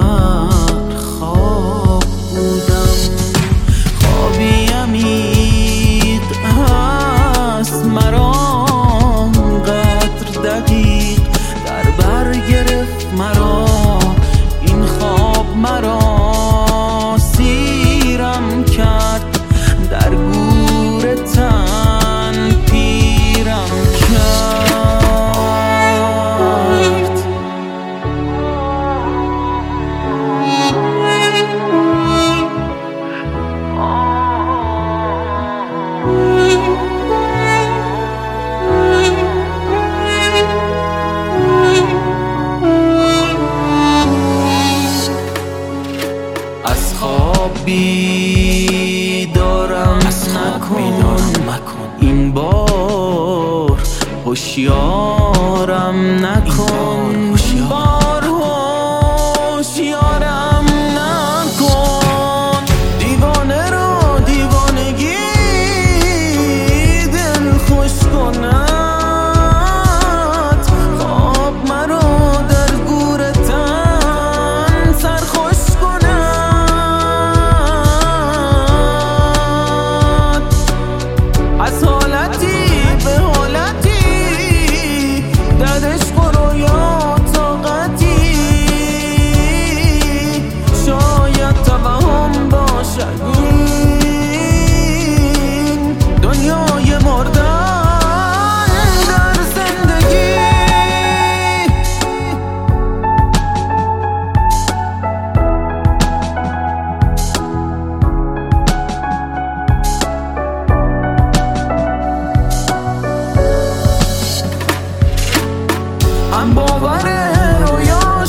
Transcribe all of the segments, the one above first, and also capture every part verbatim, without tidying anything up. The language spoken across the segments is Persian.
در خواب بودم. خوابی عمیق هست مرا قدر دقیق در بر گرفت مرا این خواب، مرا سیرم کرد در گور تن پیرم کرد. از خواب بیدارم نکن، این بار هوشیارم نکن، بار هوشیارم نکن. دیوانه رو دیوانگی دل خوش کند، خواب مرا در گور تن سرخوش کند. از حالتی به حالتی در عشق و رویا طاقتی، شاید توهم باشد این دنیای مردن در زندگی. من باور رویا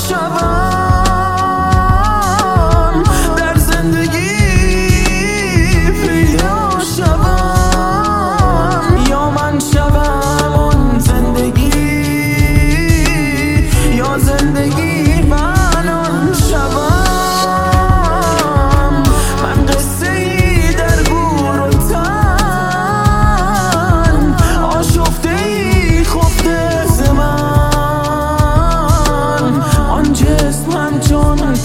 شوم، در زندگی پیدا شوم، یا من شوم اون زندگی، یا زندگی من آن شوم. من قصه ای در گور و تن آشفته ای خفته ز من، آن جسم همچون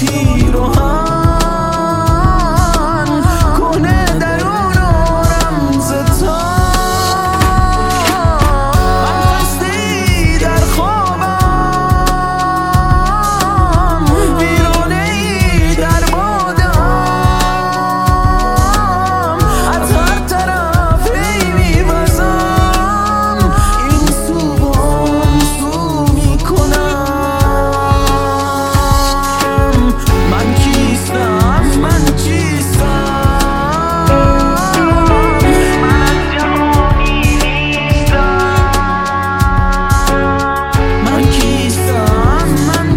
پیراهن کنه درون و رمز تن. من خسته‌ای در خوابم، ویرانه‌ای در بادم، از هر طرف هی می‌وزم، این سو و آن سو می‌کنم. من کیستم؟ من چیستم؟ من از جهانی نیستم. من کیستم؟ من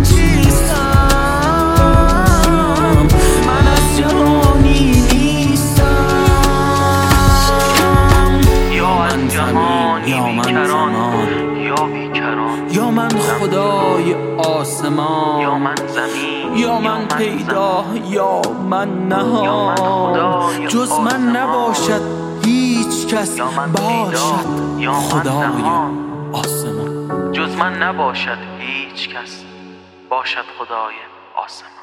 چیستم؟ من از جهانی نیستم. یا از جهانی بیکران، یا بیکران، یا من خدای آسمان، یا من زمین، یا من پیدا، یا من نهان. جز من نباشد هیچ کس، یا من باشد پیدا، یا من خدای نهان. آسمان. جز من نباشد هیچ کس، باشد خدای آسمان.